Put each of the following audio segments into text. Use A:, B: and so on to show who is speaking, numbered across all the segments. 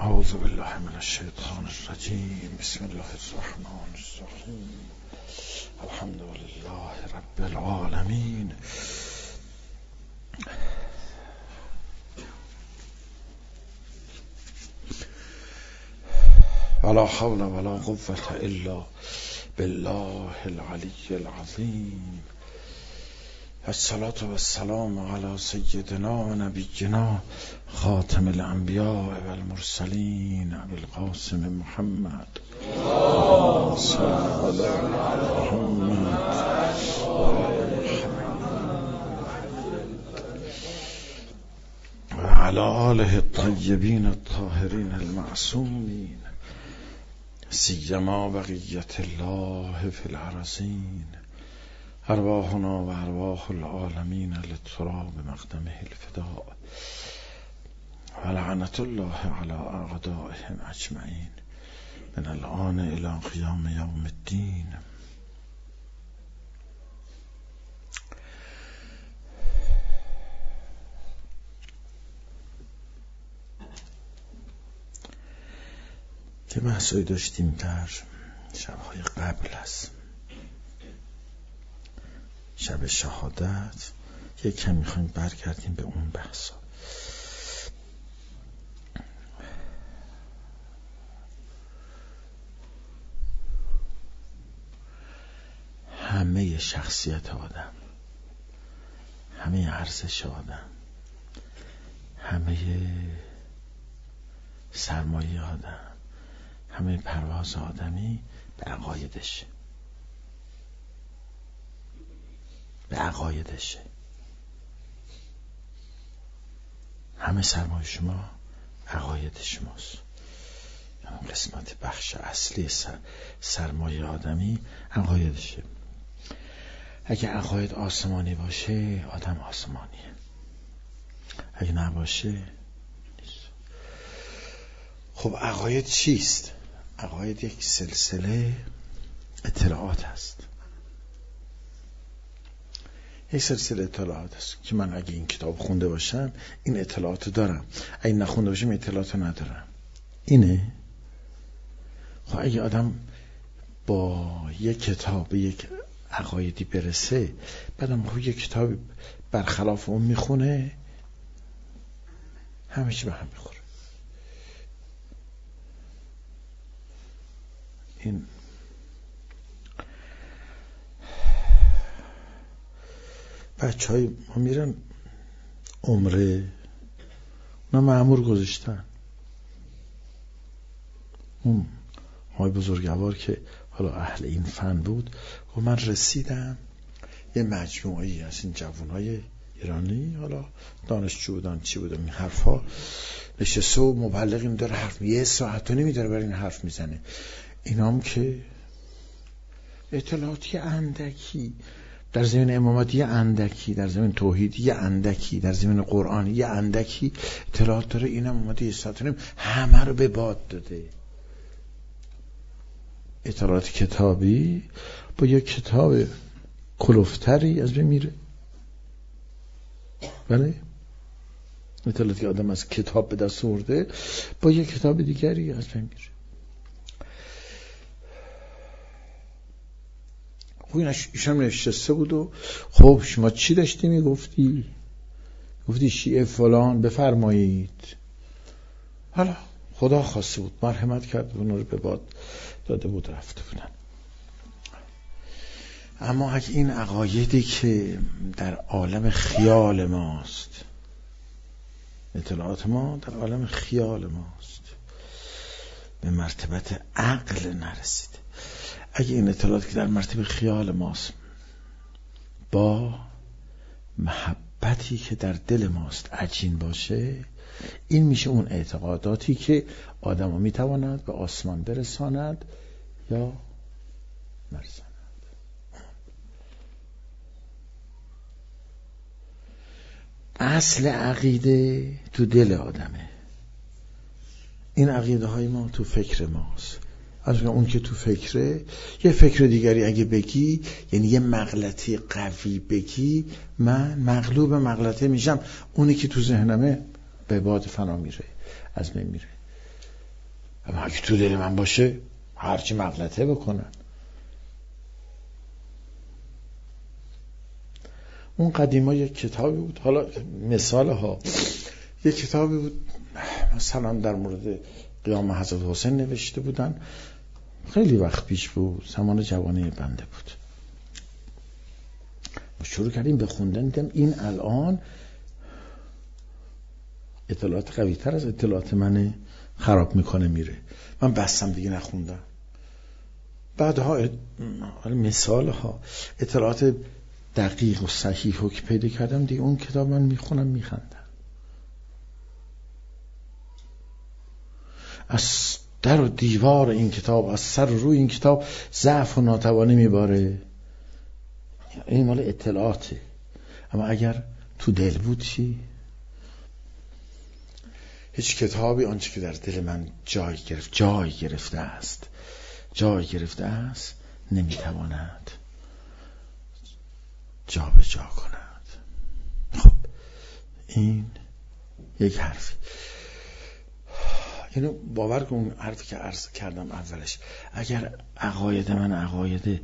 A: اعوذ بالله من الشیطان الرجیم. بسم الله الرحمن الرحیم. الحمد لله رب العالمین. ولا حول ولا قوة الا بالله العلی العظیم. الصلاة والسلام على سيدنا و نبینا خاتم الانبیاء والمرسلین ابی القاسم محمد صلی علی محمد و علی آله الطیبین الطاهرین المعصومین سیما بقیت الله فی الارضین. ارواحنا و ارواح العالمین للتراب مقدمه الفداء و لعنت الله علی اعدائهم اجمعین من الآن الی قیام یوم الدین. که بحثایی داشتیم در شبهای قبل است، شب شهادت، یک کم میخوایم برگردیم به اون بحثا. همه شخصیت آدم، همه ارزش آدم، همه سرمایه آدم، همه پرواز آدمی به عقایدشه، به عقایدشه. همه سرمایه شما عقاید شماست. اون قسمت بخش اصلی سرمایه آدمی عقایدشه. اگه عقاید آسمانی باشه آدم آسمانیه، اگه نباشه نیست. خب عقاید چیست؟ عقاید یک سلسله اطلاعات هست، یک سلسله اطلاعات است که من اگه این کتاب خونده باشم این اطلاعات دارم، اگه نخونده باشم این اطلاعات ندارم. اینه. خب اگه آدم با یک کتاب به یک عقایدی برسه، بعدم خب یک کتاب برخلاف اون میخونه، همه چی به هم میخوره. این بچه های ما میرن عمره، اونا مأمور گذاشتن. اون های بزرگوار که حالا اهل این فن بود و من رسیدم یه مجموعی از این جوانای ایرانی، حالا دانشجو بودن چی بودن، این حرفا نشسته و مبلغ این داره حرف، یه ساعت و نمی داره برای این حرف میزنه. اینام که اطلاعاتی اندکی در زمین امامتی، اندکی در زمین توحیدی، اندکی در زمین قرآنی، اندکی اطلاعات داره. اینم اومده یه ساعت و نیم همه رو به باد داده. اطلاعات کتابی با یک کتاب کلوفتری از بین میره. بله، اطلاعاتی که آدم از کتاب به دست آورده با یک کتاب دیگری از بین میره. خب ایشان نشسته بود و خب شما چی داشتی میگفتی؟ گفتی شیعه فلان، بفرمایید. حالا خدا خواسته بود مرحمت کرد و اون رو به باد داده بود، رفته بودن. اما اگه این عقایدی که در عالم خیال ماست، اطلاعات ما در عالم خیال ماست، به مرتبت عقل نرسیده، اگه این اطلاعاتی که در مرتبه خیال ماست با محبتی که در دل ماست عجین باشه، این میشه اون اعتقاداتی که آدم رو میتواند به آسمان برساند یا نرساند. اصل عقیده تو دل آدمه. این عقیده های ما تو فکر ماست. از اون که تو فکره، یه فکر دیگری اگه بگی، یعنی یه مغلطی قوی بگی، من مغلوب مغلطه میشم. اونی که تو ذهنمه به باد فنا میره، از من میره. اما اگه تو دل من باشه هرچی مغلطه بکنن. اون قدیما یک کتابی بود، حالا مثال ها، یک کتابی بود مثلا در مورد قیام حضرت حسین نوشته بودن، خیلی وقت پیش بود، زمان جوانی بنده بود. شروع کردیم به خوندن، دیدم این الان اطلاعات قوی تر از اطلاعات من خراب میکنه میره. من بستم دیگه نخوندم. بعدها مثال ها، اطلاعات دقیق و صحیح رو که پیدا کردم دیگه اون کتاب من میخونم میخندم. از در و دیوار این کتاب، از سر و روی این کتاب ضعف و ناتوانی میباره. این مال اطلاعاته. اما اگر تو دل بود چی؟ هیچ کتابی آنچه که در دل من جای گرفته است نمیتواند جا به جا کند. خب این یک حرفی. اینو باور کن، اون حرفی که عرض کردم اولش، اگر عقاید من عقاید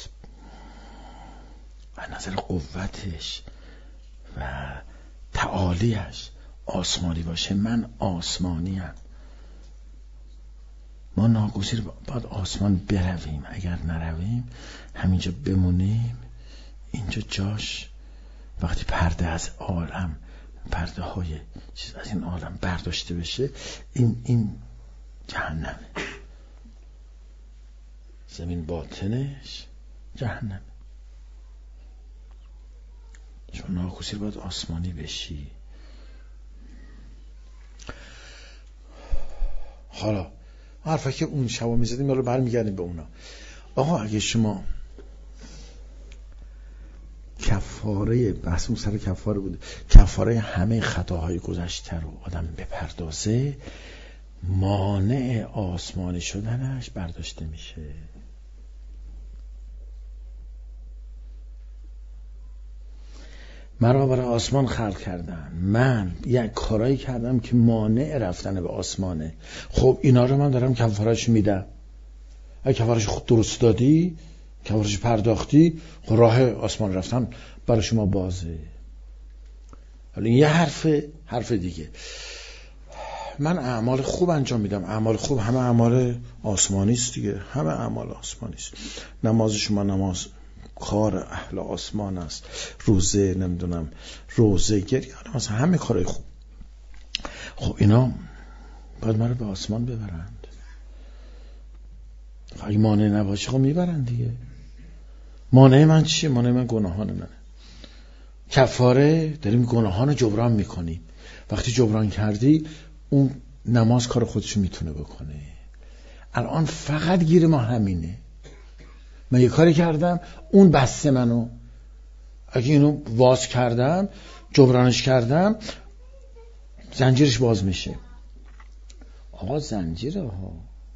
A: از نظر قوتش و تعالیش آسمانی باشه، من آسمانیم. ما ناگزیر باید آسمان برویم. اگر نرویم همینجا بمونیم، اینجا جاش وقتی پرده از عالم، پرده های چیز از این عالم برداشته بشه، این جهنمه. زمین باطنش جهنمه. چون ناگزیر باید آسمانی بشی. حالا حرفه که اون شبا میزدیم حالا برمیگردیم به اونا. آقا اگه شما کفاره، بحث اون سر کفاره بود، کفاره همه خطاهای گذشته رو آدم بپردازه، مانع آسمانی شدنش برداشته میشه. مرا برای آسمان خلق کردن، من یک کارایی کردم که مانع رفتن به آسمانه. خب اینا رو من دارم کفارهش میدم. اگه کفارهش خود درست دادی، کفارهش پرداختی، خب راه آسمان رفتن برای شما بازه. حالا این یه حرف دیگه. من اعمال خوب انجام میدم. اعمال خوب همه اعمال آسمانی است دیگه، همه اعمال آسمانی است. نماز شما نماز کار اهل آسمان است، روزه نمیدونم روزه، گریه، مثلا همه کارهای خوب. خب اینا باید من رو به آسمان ببرند. اگه مانع نباشه خب میبرند دیگه. مانع من چیه؟ مانع من گناهان منه. کفاره داریم گناهان رو جبران میکنیم. وقتی جبران کردی اون نماز کار خودشو میتونه بکنه. الان فقط گیر ما همینه. من یه کاری کردم، اون بسته منو، اگه اینو باز کردم، جبرانش کردم، زنجیرش باز میشه. آقا زنجیره ها.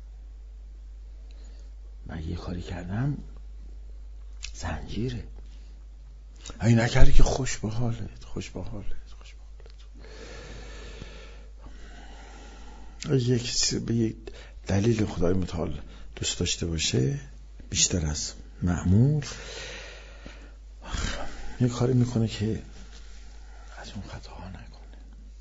A: من یه کاری کردم، زنجیره. اگه نکردی که خوش به حالت، خوش به حالت، خوش به حالت. به یک دلیل خدای متعال دوست داشته باشه بیشتر از معمول، یه کاری میکنه که از اون خطاها نکنه.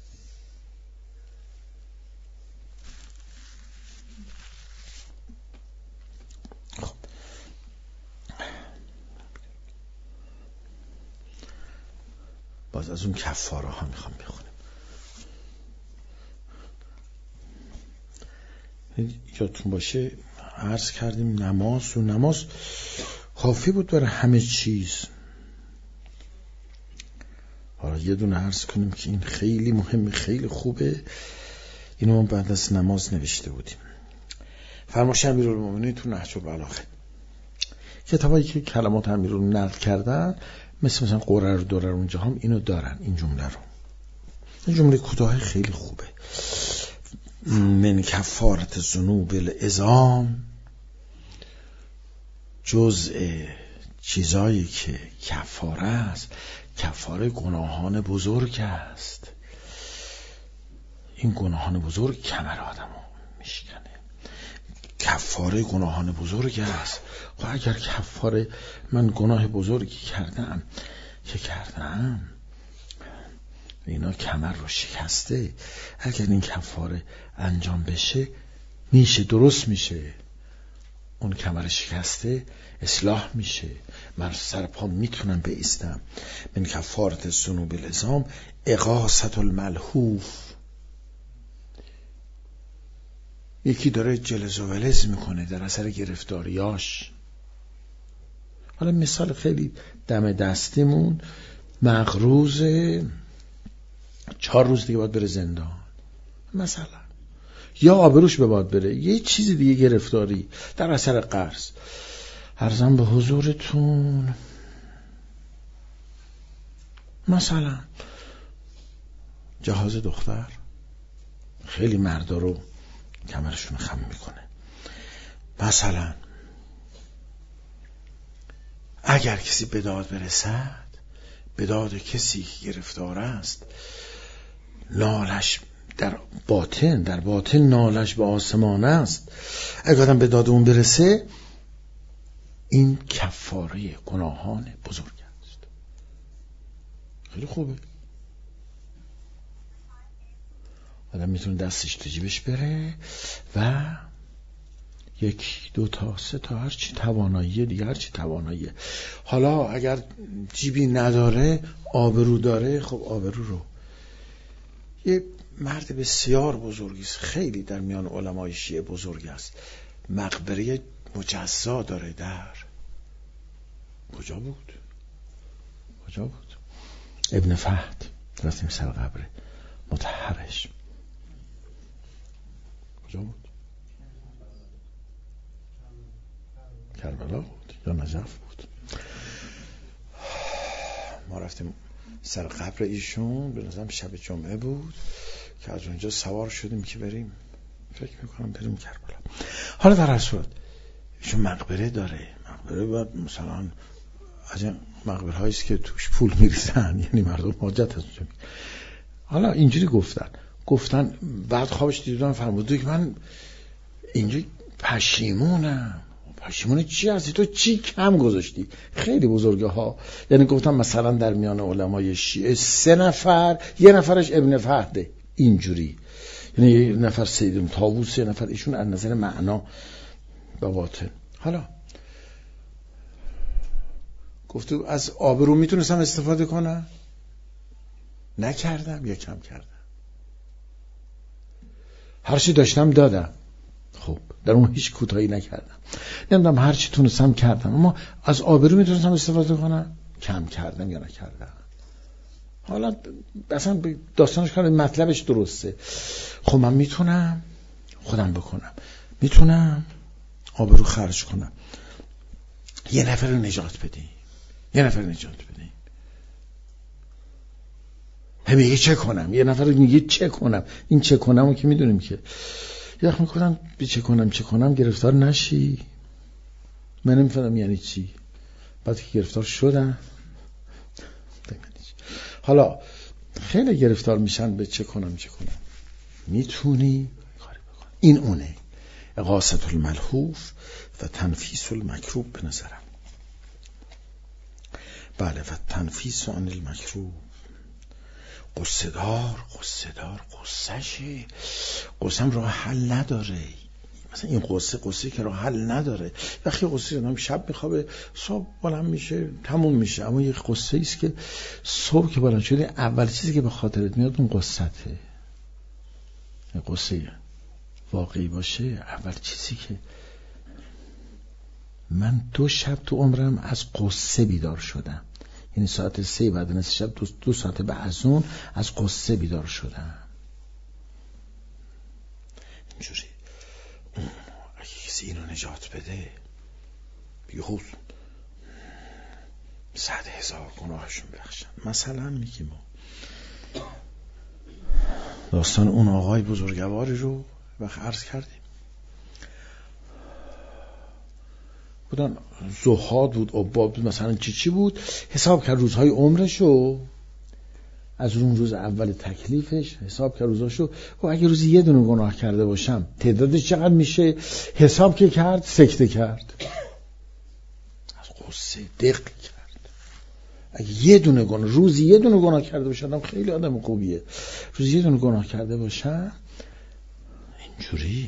A: خب باز از اون کفاره ها میخوام بخونیم. یادتون باشه عرض کردیم نماز کافی بود برای همه چیز. حالا یه دونه عرض کنیم که این خیلی مهمه، خیلی خوبه. اینو ما بعد از نماز نوشته بودیم. فرمایش امیرالمومنین تو نهج البلاغه، کتابایی که کلمات امیر رو نقل کردن، مثلا قرر و درر اونجا هم اینو دارن، این جمله رو. این جمله کوتاه خیلی خوبه. من کفارت ذنوب العظام، جزء چیزایی که کفاره است، کفاره گناهان بزرگ است. این گناهان بزرگ کمر آدمو میشکنه. کفاره گناهان بزرگ است. خب اگر کفاره من گناه بزرگی کردم اینا کمر رو شکسته، اگر این کفاره انجام بشه میشه، درست میشه، اون کمر شکسته اصلاح میشه، من سر پا میتونم بایستم. من کفارت الذنوب العظام اغاثة الملهوف. یکی داره جلز و ولز میکنه در اثر گرفتاریاش. حالا مثال خیلی دم دستیمون، مقروض 4 روز دیگه باید بره زندان مثلا، یا آبروش به باید بره، یه چیزی دیگه گرفتاری در اثر قرض. عرضم به حضورتون مثلا جهاز دختر خیلی مردا رو کمرشون خم میکنه. مثلا اگر کسی به داد برسد، به داد کسی که گرفتار است، نالش در باطن نالش به آسمان است. اگر آدم به داد اون برسه، این کفاره گناهان بزرگ است. خیلی خوبه. آدم میتونه دستش تو جیبش بره و 1 2 تا 3 تا هرچی توانایی دیگه، هرچی تواناییه. حالا اگر جیبی نداره، آبرو داره، خب آبرو رو. یه مرد بسیار بزرگی است، خیلی در میان علمای شیعه بزرگ است، مقبره مجزا داره. در کجا بود؟ ابن فهد. رفتیم سر قبر مطهرش. کجا بود؟ کربلا بود یا نجف بود؟ ما رفتیم سر قبر ایشون، به نظرم شب جمعه بود که از اونجا سوار شدیم که بریم، فکر میکنم بریم کربلا. حالا در هر صورت ایشون مقبره داره. مقبره باید مثلا از این مقبره هاییست که توش پول میریزن، یعنی مردم حاجت از اونجا. حالا اینجوری گفتن بعد خوابش دیدم فرموده که من اینجا پشیمونم. پشیمون چی هستی تو؟ چی کم گذاشتی؟ خیلی بزرگه ها. یعنی گفتم مثلا در میان علمای شیعه 3 نفر، 1 نفرش ابن فهده، اینجوری، یعنی 1 نفر سید طاووس، 1 نفر ایشون از نظر معنا و باطن. حالا گفته از آبرو میتونستم استفاده کنم، نکردم یا کم کردم، هر چی داشتم دادم. خب در اون هیچ کوتاهی نکردم، نمیدونم هر چی تونستم کردم، اما از آبرو میتونستم استفاده کنم، کم کردم یا نکردم. حالا اصلا داستانش کنم مطلبش درسته. خب من میتونم خودم بکنم، میتونم آبرو خرج کنم، 1 نفر رو نجات بدیم. میگه چه کنم؟ 1 نفر میگه چه کنم؟ این چه کنمو که میدونیم که یخ میکنم بی چه کنم گرفتار نشی. من نمیفهمم یعنی چی. بعد که گرفتار شدن، حالا خیلی گرفتار میشن به چه کنم. میتونی کاری بکن. این اونه اغاثة الملهوف و تنفیس المکروب به نظرم. بله، و تنفیس عن المکروب. قصه‌م راه حل نداره. مثلا این قصه که راه حل نداره. وقتی قصه آدم شب میخوابه، صبح بلند میشه، تموم میشه. اما یه قصه ایست که صبح که بلند شده، اول چیزی که به خاطرت میاد اون قصته. این قصه واقعی باشه، اول چیزی که من 2 شب تو عمرم از قصه بیدار شدم. یعنی ساعت 3 بعد از شب 2 ساعت بعد از اون از قصه بیدار شدم. اینجوری اگه کسی اینو نجات بده، بیهوز 100,000 گناهشون بخشن. مثلا میگیم داستان اون آقای بزرگواری رو وقت عرض کردیم، بودن زهاد بود، عباد بود، مثلا چی بود، حساب کرد روزهای عمرشو، از اون روز اول تکلیفش حساب کرد روزاشو. و اگه روزی یه دونه گناه کرده باشم تعدادش چقدر میشه؟ حساب که کرد سکته کرد، از غصه دق کرد. اگه یه دونه گناه روزی یه دونه گناه کرده باشم، خیلی آدم خوبیه، روزی یه دونه گناه کرده باشم اینجوری،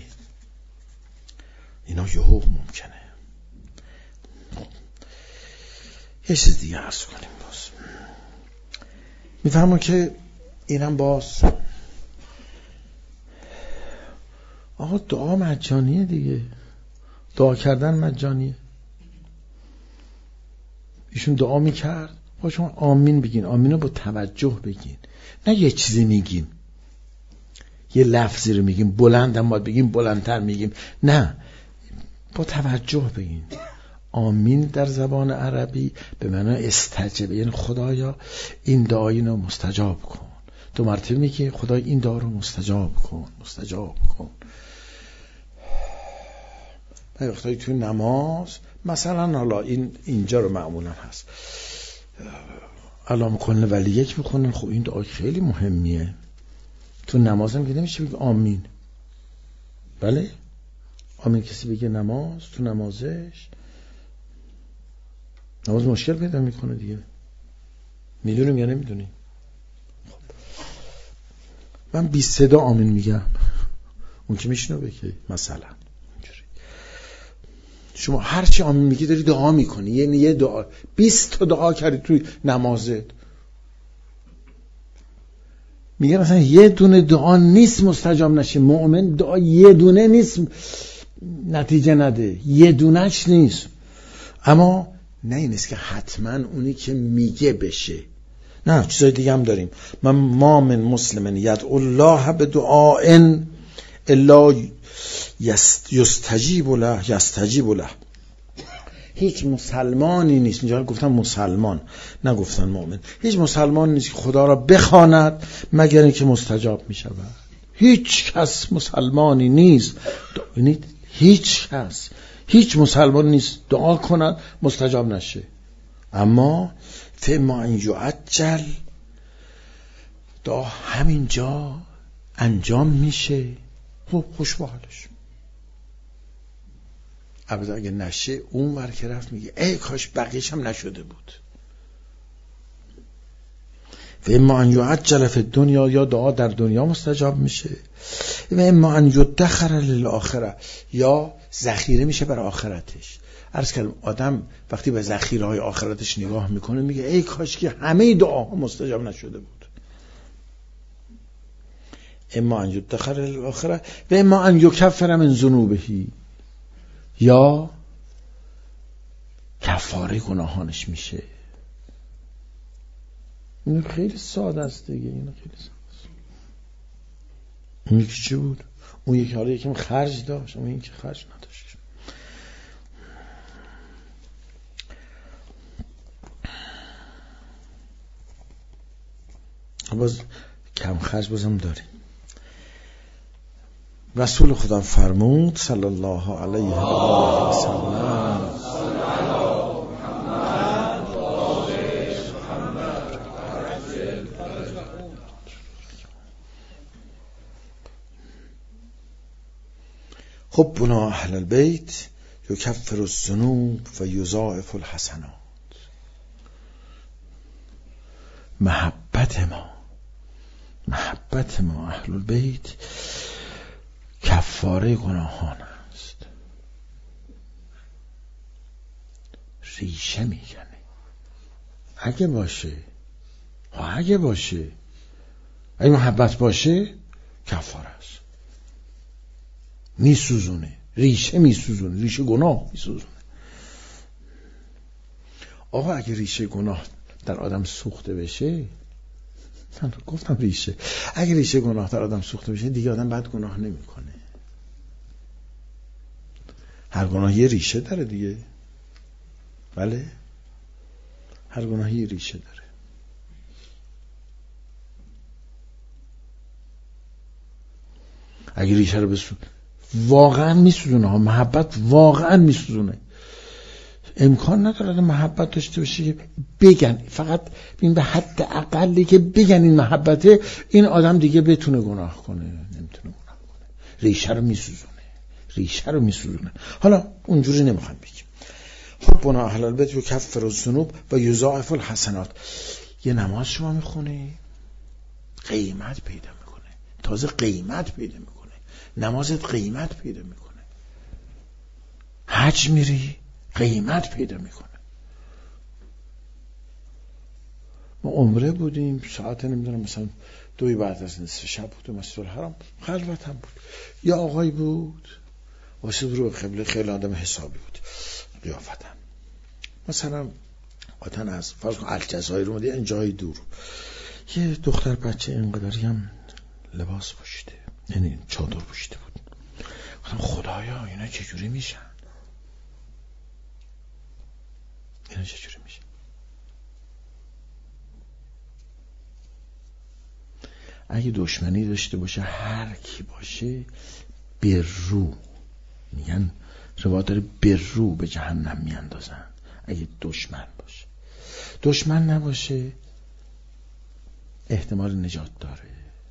A: اینا یهو ممکنه. یه چیز دیگه عرض کنیم. باز میفهمم که اینم باز آقا دعا مجانیه دیگه، دعا کردن مجانیه. ایشون دعا میکرد، با شما آمین بگین، آمین رو با توجه بگین، نه یه چیزی میگین، یه لفظی رو میگیم بلندم باید بگیم بلندتر میگیم، نه با توجه بگین. آمین در زبان عربی به معنای استجابه، یعنی خدایا این دعای رو مستجاب کن. 2 مرتبه میگه خدای این دعا رو مستجاب کن، مستجاب کن. به وقتایی توی نماز مثلا، حالا اینجا رو معمولا هست علام کن ولی یک بخونن، خب این دعای خیلی مهمیه. تو نماز هم که نمیشه بگه آمین. بله آمین کسی بگه نماز، تو نمازش نماز مشکل پیدا میکنه دیگه. میدونیم یا نمیدونیم؟ خب. من 20 صدا آمین میگم، اون که میشنو بگه مثلا اینجوری. شما هر چی آمین میگی داری دعا میکنی، یعنی یه دعا 20 تا دعا کردی توی نمازت. میگه مثلا یه دونه دعا نیست مستجاب نشه. مؤمن دعا یه دونه نیست نتیجه نده، یه دونهش نیست. اما نه این است که حتما اونی که میگه بشه، نه چیزای دیگه هم داریم. ما من مسلمن یدعو الله بدعاء الا یستجیب له. هیچ مسلمانی نیست، اینجا گفتن مسلمان نگفتن مؤمن، هیچ مسلمان نیست که خدا را بخواند مگر اینکه مستجاب می شود. هیچ کس مسلمانی نیست، هیچ مسلمان نیست دعا کند مستجاب نشه. اما فما ان یعجل، دعا همینجا انجام میشه، خب خوش به حالش. البته اگه نشه اون ور که رفت میگه ای کاش بقیش هم نشده بود. فاما ان یعجل فی الدنیا، یا دعا در دنیا مستجاب میشه، و اما ان یدخر للآخره، یا ذخیره میشه برای آخرتش. عرض کردم آدم وقتی به ذخیره‌های آخرتش نگاه میکنه میگه ای کاش که همه دعاها مستجاب نشده بود. اما ان یدخر للآخره و اما ان یکفر من ذنوبه، یا کفاره گناهانش میشه. این خیلی ساده است دیگه، این خیلی ساده است. اون یکی چی بود؟ اون یکی حالا یکم خرج داشت، اون یکی خرج نداشت. باز کم خرج بازم داریم. رسول خدا فرمود صلی الله علیه و آله و سلم، حبنا اهل البیت یکفر الذنوب و یضاعف الحسنات. محبت ما اهل البیت کفاره گناهان است، ریشه میکنه. اگه باشه اگه محبت باشه کفاره است، میسوزونه، ریشه گناه میسوزونه. آقا اگه ریشه گناه در آدم سوخته بشه، من گفتم اگه ریشه گناه در آدم سوخته بشه دیگه آدم بعد گناه نمیکنه. هر گناه یه ریشه داره دیگه. بله هر گناه یه ریشه داره. اگه ریشه رو واقعا میسوزونه، محبت واقعا میسوزونه. امکان نداره محبت داشته باشه که بگن، فقط این به حد اقلی که بگن این محبته، این آدم دیگه بتونه گناه کنه. نمیتونه گناه کنه، ریشه رو میسوزونه. حالا اونجوری نمیخوام بگیم. حب اهل البیت یکفر الذنوب و یضاعف الحسنات. یه نماز شما میخونی قیمت پیدا میکنه، تازه قیمت پیدا میکنه، نمازت قیمت پیدا میکنه. حج میری قیمت پیدا میکنه. ما عمره بودیم، ساعت نمیدونم مثلا 2 بعد از نصف شب بود، مسجد الحرام خلوت هم بود. یا آقای بود واسه رو قبله، خیلی آدم حسابی بود قیافتن. مثلا وطن از فرض کن الجزایر اومده، این جای دور، یه دختر بچه اینقدری هم لباس پوشیده، یعنی چادر پوشیده بود. گفتم خدایا اینا چجوری میشن؟ اگه دشمنی داشته باشه، هر کی باشه، برو میگن، روایت داره برو به جهنم میاندازن. اگه دشمن باشه، دشمن نباشه احتمال نجات داره،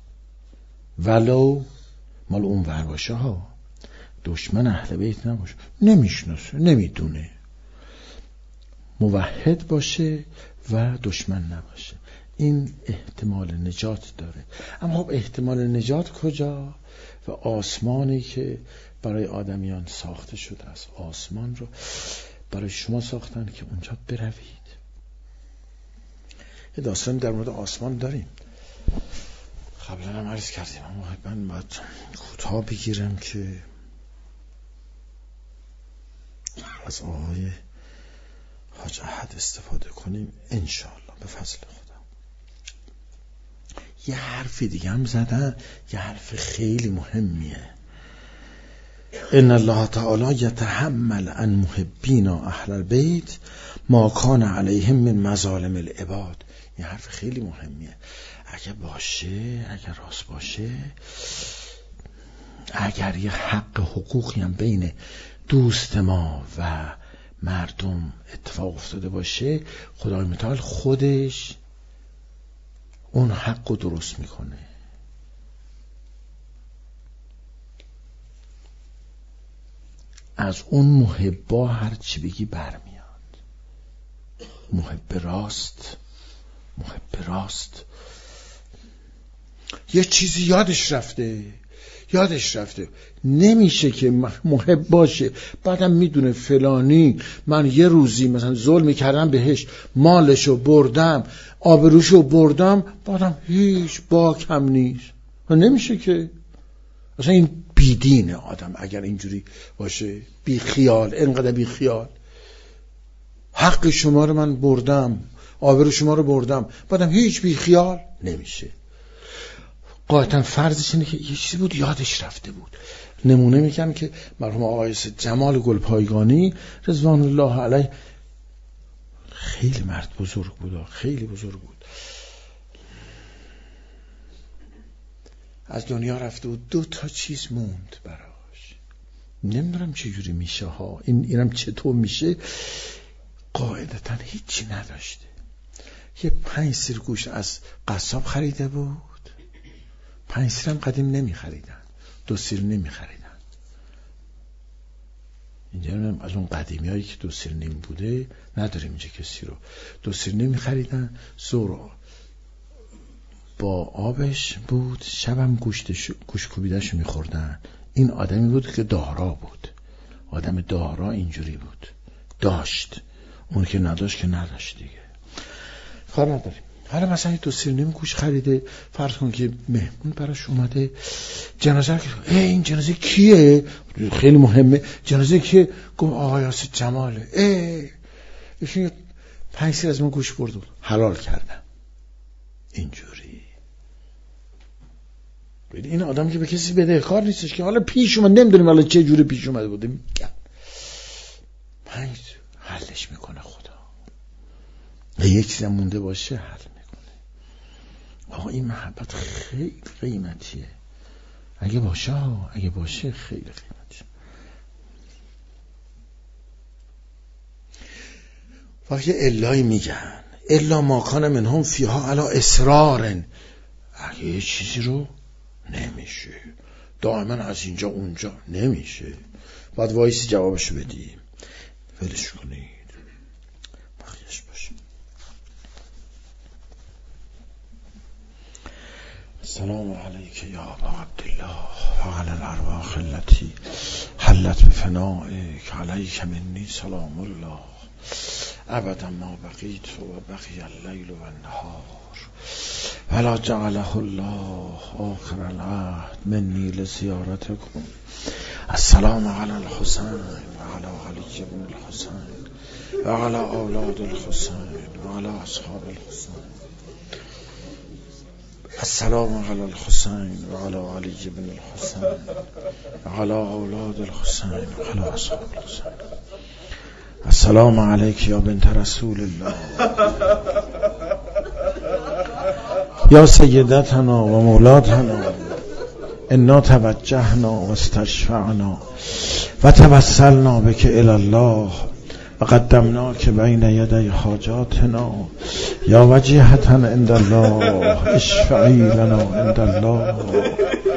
A: ولو مال اون ور باشه ها. دشمن اهل بیت نباشه، نمیشناسه، نمیدونه، موحد باشه و دشمن نباشه، این احتمال نجات داره. اما خب احتمال نجات کجا؟ و آسمانی که برای آدمیان ساخته شده است، آسمان رو برای شما ساختن که اونجا بروید. یه داستانی در مورد آسمان داریم، قبلا هم عرض کردیم، اما من باید کوتاه بگیرم که از آقای حاج احد استفاده کنیم انشاءالله به فضل خدا. یه حرفی دیگه هم زدن، یه حرف خیلی مهمیه. ان الله تعالی یتحمل عن محبینا اهل البیت ما کان علیهم من مظالم العباد. این حرف خیلی مهمیه. اگه باشه، اگر راست باشه، اگر یه حقوقی هم بین دوست ما و مردم اتفاق افتاده باشه، خدای متعال خودش اون حق رو درست میکنه. از اون محبا هر چی بگی برمیاد. محب راست یه چیزی یادش رفته نمیشه که محب باشه بعدم میدونه فلانی من یه روزی مثلا ظلم کردم بهش، مالشو بردم، آبروشو بردم، بعدم هیچ باکم نیست. نمیشه که. اصلا این بیدینه آدم اگر اینجوری باشه، بی خیال، اینقدر بی خیال. حق شما رو من بردم، آبرو شما رو بردم، بعدم هیچ بی خیال نمیشه. قاعدتا فرضش اینه که یه چیزی بود یادش رفته بود. نمونه میگن که مرحوم آقای جمال گلپایگانی رضوان الله علیه خیلی مرد بزرگ بود، خیلی بزرگ بود، از دنیا رفته بود. 2 چیز موند براش، نمیدونم چجوری میشه ها، اینم چطور میشه. قاعدتا هیچی نداشته. یه 5 سیر گوشت از قصاب خریده بود. 5 سیر هم قدیم نمی خریدن، 2 سیر نمی خریدن. اینجا از اون قدیمی هایی که 2 سیر نمی بوده نداریم اینجا کسی رو. 2 سیر نمی خریدن. زور با آبش بود، شبم گوشت کوبیده‌شو می خوردن. این آدمی بود که دارا بود. آدم دارا اینجوری بود، داشت. اون که نداشت که نداشت دیگه، کار نداریم. حالا مثلا 2 سیر نیم گوشت خریده، فرض کن که مهمون براش اومده، جنازه این جنازه کیه؟ خیلی مهمه. جنازه کیه؟ گفت آقای یاسر جماله. ایشون 5 سیر از من گوشت برد، حلال کردم. اینجوری این آدم که به کسی بدهکار نیستش که حالا پیش اومد، نمیدونیم حالا چه جوری پیش اومده بوده، میگن 5 حلش میکنه خدا. یک چیز مونده باشه حل میکنه. آقا این محبت خیلی قیمتیه. اگه باشه خیلی قیمتیه. وقتی الهی میگن الا ما کان منهم فیها علی اصرارن، اگه یه چیزی رو نمیشه دائما از اینجا اونجا نمیشه، باید وایسی جوابشو بدیم، ولش کنید بقیهش باشه. السلام علیک یا ابا عبدالله و علی الارواح التي حلت بفنائک، علیک منی سلام الله ابدا ما بقیت و بقی اللیل و النهار ولا جعله الله آخر العهد منی لزیارتکم. السلام علی الحسین و علی علی بن الحسین و علی اولاد الحسین و علی اصحاب الحسین. السلام علی الحسین و علی علی بن الحسین و علی اولاد الحسین و علی اصحاب الحسین. السلام علیک یا بنت رسول الله یا سیدتنا و مولاتنا، انا توجهنا و استشفعنا و توسلنا بک الی الله و قدمناک بین یدی حاجاتنا یا وجیهة عند الله اشفعی لنا عند الله.